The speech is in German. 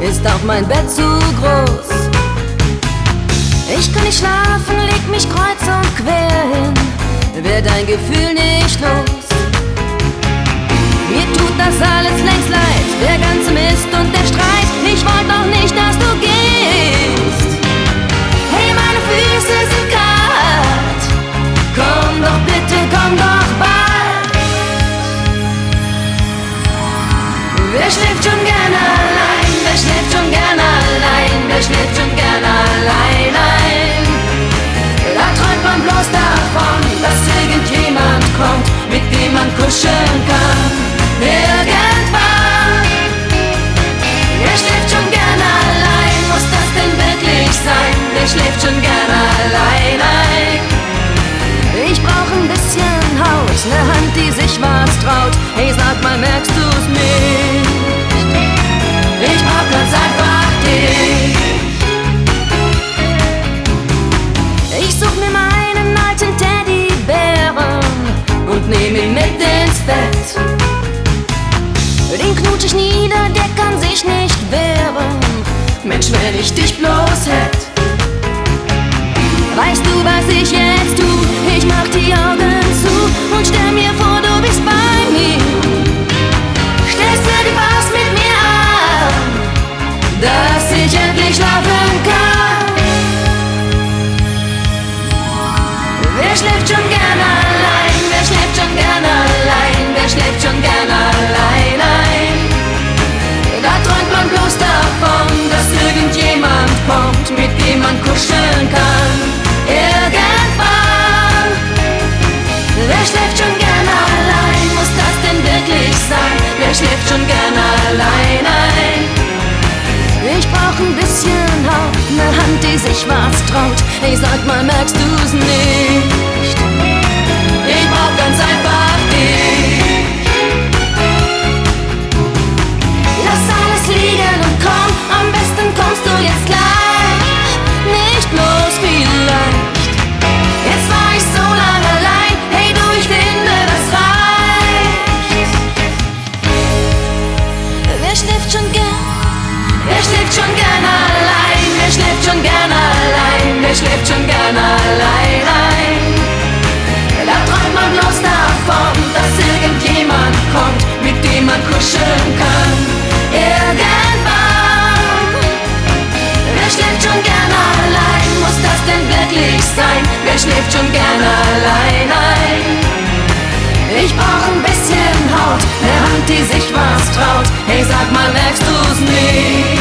ist auch mein Bett zu groß. Ich kann nicht schlafen, leg mich kreuz und quer hin, werd dein Gefühl nicht los. Mir tut das alles längst leid, der ganze Mist und der Streit. Ich wollte doch nicht, dass du gehst. Hey, meine Füße sind kalt, komm doch bitte, komm doch bald. Wer schläft schon gerne allein, wer schläft schon gerne allein, wer schläft schon gerne allein ein? Da träumt man bloß davon, dass irgendjemand kommt, mit dem man kuscheln kann. Irgendwann. Wer schläft schon gerne allein, muss das denn wirklich sein? Wer schläft schon gerne allein ein? Ich brauch ein bisschen Haut, ne Hand, die sich was traut. Hey, sag mal, merkst du's nicht? Ich brauch ganz einfach dich. Ich such mir meinen alten Teddybären und nehm ihn mit ins Bett. Den knutsch ich nieder, der kann sich nicht wehren. Mensch, wenn ich dich bloß hätt. Weißt du, was ich jetzt tu? Ich mach die Augen zu und stell mir vor, du bist bei mir. Stellst dir die Faust mit mir an, dass ich endlich schlafen kann. Wer schläft schon gerne allein? Wer schläft schon gerne allein? Wer schläft schon gerne allein ein? Da träumt man bloß davon, dass irgendjemand kommt, mit dem man kuscheln kann. Irgendwann. Wer schläft schon gerne allein? Muss das denn wirklich sein? Wer schläft schon gerne allein ein? Ich brauch ein bisschen Haut, ne Hand, die sich was traut. Hey, sag mal, merkst du's nicht? Ich brauch ganz einfach dich. Lass alles liegen und komm, am besten kommst du jetzt gleich. Nicht bloß vielleicht. Jetzt war ich so lange allein, hey du, ich finde, das reicht. Wer schläft schon gern? Wer schläft schon gerne allein? Wer schläft schon gerne allein? Wer schläft schon gerne allein ein? Da träumt man bloß davon, dass irgendjemand kommt, mit dem man kuscheln kann. Irgendwann. Wer schläft schon gerne allein? Muss das denn wirklich sein? Wer schläft schon gerne allein ein? Ich brauch ein bisschen Haut, ne Hand, die sich was traut. Hey, sag mal, merkst du's nicht?